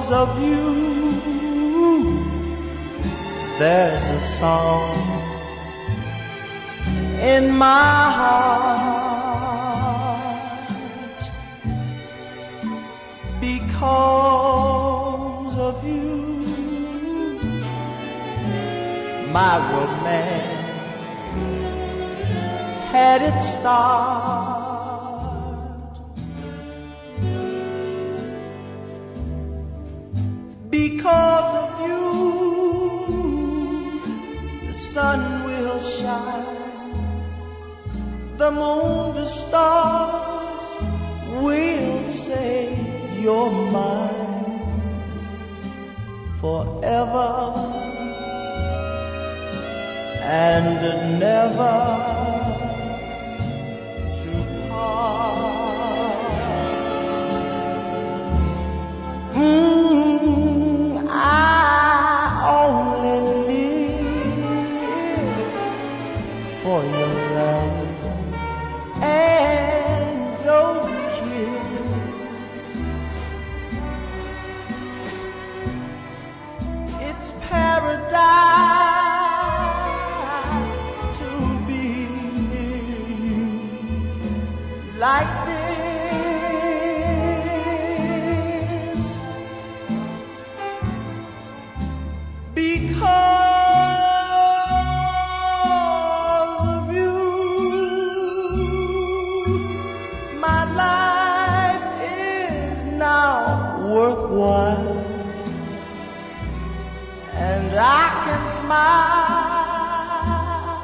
of you, there's a song in my heart. Because of you, my romance had its start. Because of you, the sun will shine, the moon, the stars will say you're mine forever and never to part. I only live for your love and your kiss. It's paradise to be near you like this. Because of you, my life is now worthwhile, and I can smile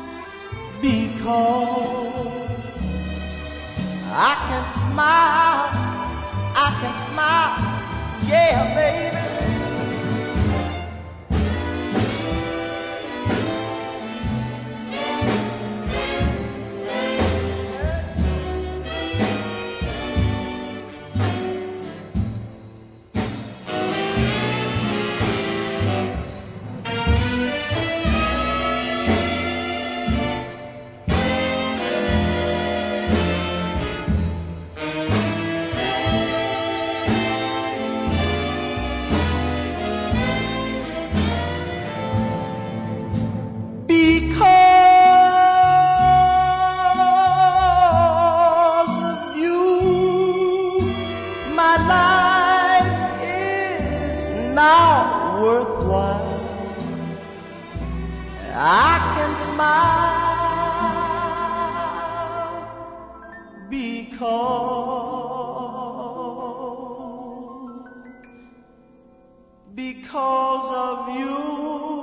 because I can smile, I can smile, yeah, baby. Worthwhile, I can smile because of you.